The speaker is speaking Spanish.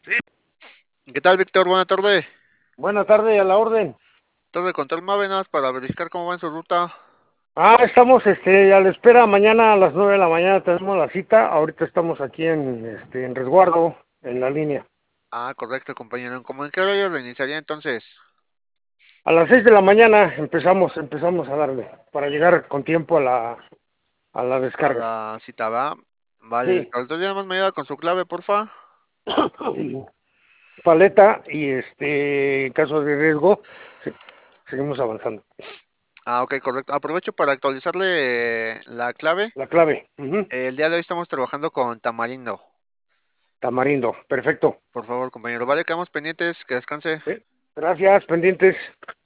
Sí, ¿Qué tal, Víctor? Buena tarde. buena tarde, a la orden. Torre Control Mávenas para verificar cómo va en su ruta. Estamos a la espera. Mañana a las 9 de la mañana tenemos la cita. Ahorita estamos aquí en resguardo, en la línea. Ah, correcto, compañero. ¿Cómo en qué horario reiniciaría entonces? A las 6 de la mañana empezamos a darle para llegar con tiempo a la A descarga. la cita, ¿va? Vale, Sí, Víctor. Entonces ya más me ayuda con su clave, porfa. paleta y en caso de riesgo, sí, seguimos avanzando. Ah, ok, correcto. Aprovecho para actualizarle la clave. La clave, El día de hoy estamos trabajando con Tamarindo. tamarindo, perfecto. Por favor, compañero. Vale, quedamos pendientes. Que descanse. Sí, gracias, pendientes.